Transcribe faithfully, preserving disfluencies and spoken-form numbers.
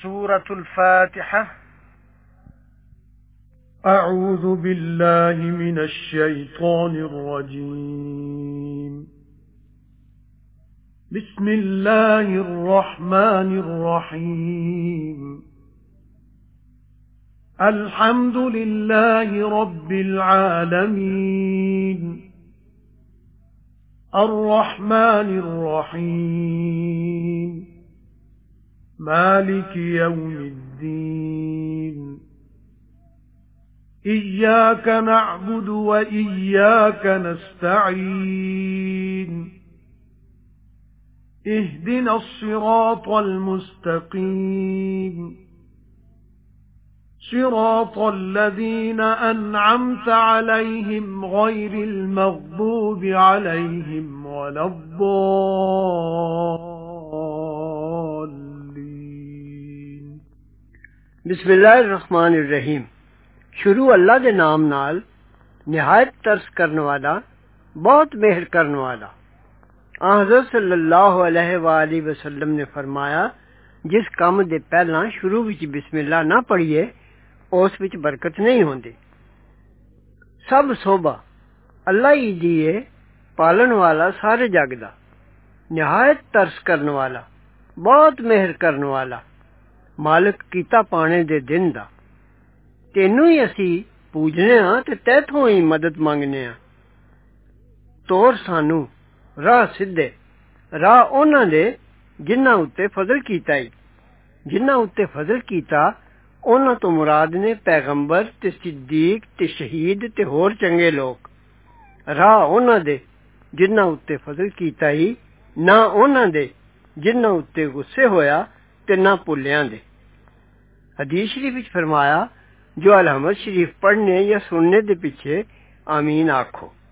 सूरतुल फातिहा। अऊज़ु बिल्लाहि मिनश शैतानिर रजीम। बिस्मिल्लाहिर रहमानिर रहीम। अल्हम्दुलिल्लाहि रब्बिल आलमीन। अर्रहमानिर रहीम। मालिकि यौमिद्दीन। इय्याक नअबुदु व इय्याक नस्तईन। इहदिनस सिरातल मुस्तकीम। सिरातल लज़ीना अनअमता अलैहिम गैरिल मग़्दूबि अलैहिम वलद्दाल्लीन। बिस्मिल्लाहिर रहमानिर रहीम। शुरू अल्लाह दे नाम नाल निहायत तरस करने वाला बहुत मेहर करने वाला। हज़रत सल्लल्लाहु अलैहि वालैहि वसल्लम ने फरमाया, जिस काम दे पहला शुरू विच बिस्मिल्लाह ना पढ़िए उस विच बरकत नहीं होंदी। सब सोभा अल्लाह ही दी है, पालन वाला सारे जग दा, निहायत तरस करने वाला, बहुत मेहर करने वाला, मालिक कीता पाने दे दिन दा। तेनू ही असी पूजने हां ते तैथों ही मदद मंगने हां। तोर सानू राह सिद्धे, राह उन्हां दे जिन्हां उत्ते फजल कीता ही। जिन्हां उत्ते फजल कीता उन्हां तो मुराद ने पैगंबर ते सिद्दीक ते शहीद ते होर चंगे लोग। राह उन्हां दे जिन्हां उत्ते फजल कीता ही, ना उन्हां दे जिन्हां उत्ते गुस्से होया ते ना भुल्लियां दे। हदीस शरीफ विच फरमाया, जो अल-हम्द शरीफ पढ़ने या सुनने दे पिछे आमीन आखो।